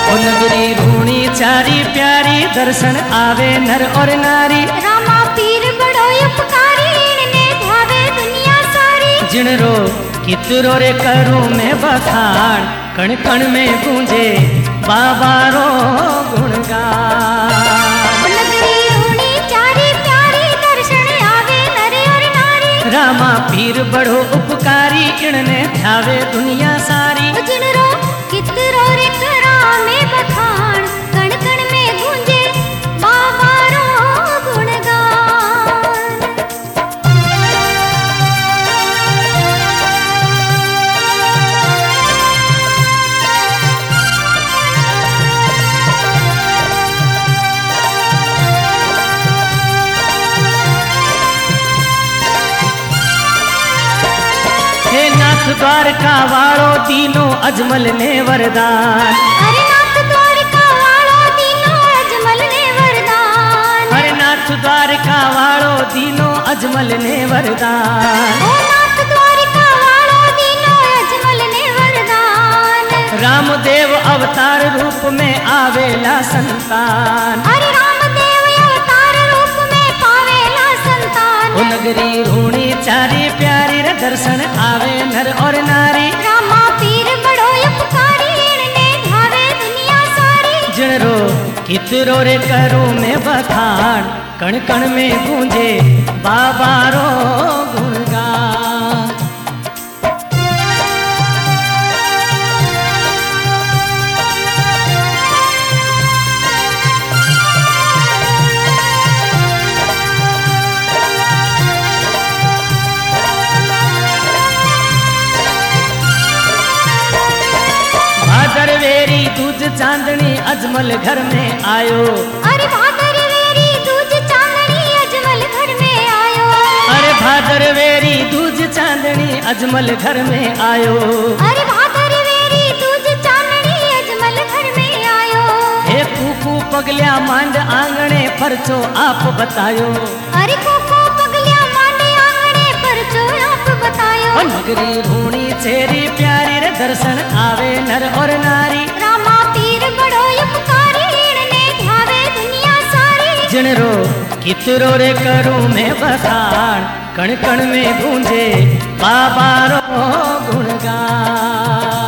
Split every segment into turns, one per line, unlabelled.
ओ नगरी रूणी चारी प्यारी दर्शन आवे नर और नारी।
रामा पीर बड़ो उपकारी इनने ध्यावे दुनिया सारी।
जिणरो कितरो रे करूं मैं बखान कण कण में गूंजे बाबा रो गुणगान।
नगरी रूणी चारी प्यारी दर्शन आवे नर और नारी।
रामा पीर बड़ो उपकारी इनने ध्यावे दुनिया सारी।
जिणरो कितरो रे करा में बखान कण कण में गूंजे बाबा रो गुणगान।
हे नाथ द्वारका वालो दीनो अजमल ने वरदान।
अरे नाथ द्वारका वालो दीनो अजमल ने वरदान।
हरे नाथ द्वारका वालो दीनो अजमल ने वरदान।
ओ नाथ द्वारका वालो दीनो अजमल ने वरदान।
रामदेव अवतार रूप में आवेला संतान।
अरे रामदेव अवतार रूप में पावेला संतान।
ओ नगरी रूणी चारी प्यारी रे दर्शन आवे नर और नारी।
रामा पीर बड़ो उपकारी इनने ध्यावे दुनिया सारी।
जिणरो कितरो रे करूं मैं बखान कण कण में गूंजे बाबा रो गुणगान। भादरवेरी दूज चांदनी अजमल घर में आयो।
अरे भादरवेरी दूज चांदनी अजमल घर में आयो।
अरे भादरवेरी दूज चांदनी अजमल घर में आयो।
अरे भादरवेरी दूज चांदनी अजमल घर में आयो।
हे कुकू पगल्या मांड आंगणे परचो आप बतायो।
अरे कोको पगलिया मांडे आंगणे पर जो आप बतायो।
ओ नगरी रूणी चेरी प्यारी रे दर्शन आवे नर और नारी।
रामा पीर बड़ो उपकारी इनने ध्यावे दुनिया सारी।
जिणरो कितरो रे करूं मैं बखान कण कण में गूंजे बाबा रो गुणगान।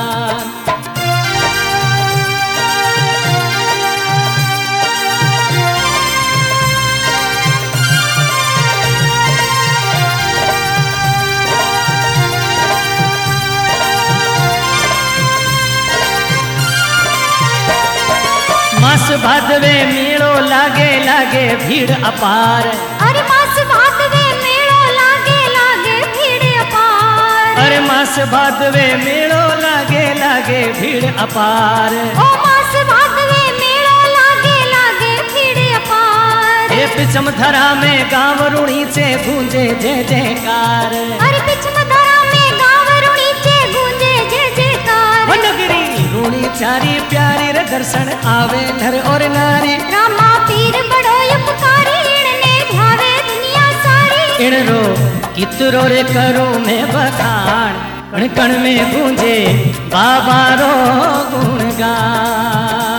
मास भादवे मेलो लागे लागे भीड़ अपार।
अरे मास भादवे मेलो लागे लागे भीड़ अपार।
अरे मास भादवे मेलो लागे लागे भीड़ अपार।
ओ मास भादवे मेलो लागे लागे भीड़ अपार।
हे पिछम धरा में गाँव रूणी से गूंजे जय जयकार।
अरे पिछम धरा में गाँव रूणी से गूंजे जय जयकार।
ओ नगरी रूणी चारी प्यारी रे दर्शन आवे नर और नारी।
रामा पीर बड़ो उपकारी इनने ध्यावे दुनिया सारी।
इणरो कितरो रे करूं मैं बखान कण कण में गूंजे बाबा रो गुणगान।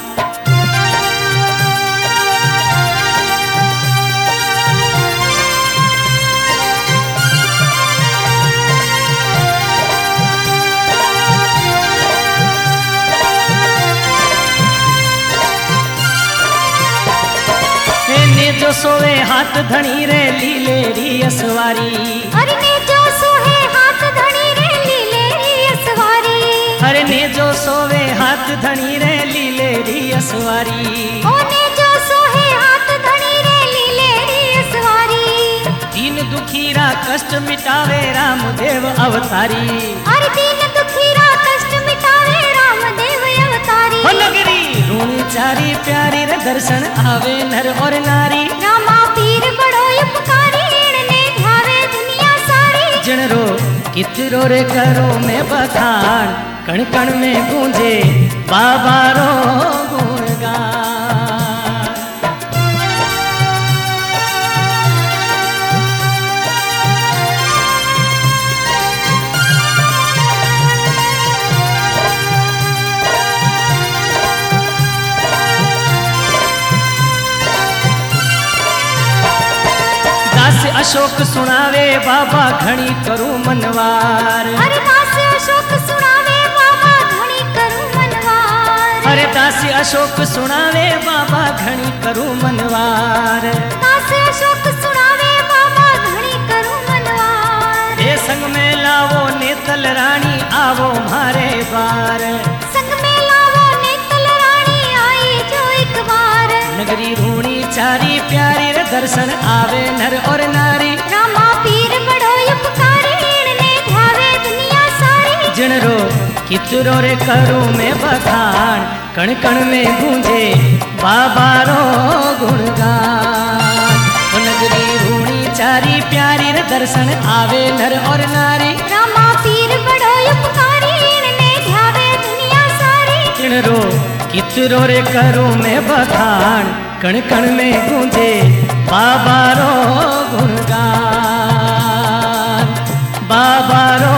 जो सोवे हाथ धनी रे लीले री असवारी।
अरे ने जो सोहे हाथ धनी रे लीले री असवारी।
अरे ने जो सोवे हाथ धनी रे लीले री असवारी।
ओ ने जो सोहे हाथ धनी रे लीले री असवारी।
दीन दुखीरा कष्ट मिटावे रामदेव अवतारी।
अरे दीन दुखीरा कष्ट मिटावे रामदेव अवतारी।
हो नगरी रूणी चारी प्यारी रे दर्शन आवे नर और नारी।
रामा पीर बड़ो उपकारी इनने ध्यावे दुनिया सारी।
जिणरो कितरो रे करो मैं बखान कण कण में गूंजे बाबा रो गुणगान। अशोक सुनावे बाबा घणी करूं मनवार।
अरे दास अशोक सुनावे बाबा घणी करूं मनवार।
अरे दास अशोक सुनावे बाबा घणी करूं मनवार।
दास अशोक सुनावे बाबा घणी करूं मनवार।
ए संग में लावो नेतल रानी आवो मारे बार।
संग में लावो नेतल रानी आई जो एक बार।
नगरी रूणी चारी प्यारी रे दर्शन आवे नर और नारी।
रामा पीर बड़ो उपकारी ने ध्यावे दुनिया सारी।
जिणरो कितरो रे करूं मैं बखान कण कण में गूंजे बाबा रो गुणगान। ओ नगरी रूणी चारी प्यारी रे दर्शन आवे नर और नारी।
रामा पीर बड़ो उपकारी ने ध्यावे दुनिया सारी।
जिणरो कितरो रे करूं मैं बखान कण कण में गूंजे बाबा रो गुणगान। बाबा रो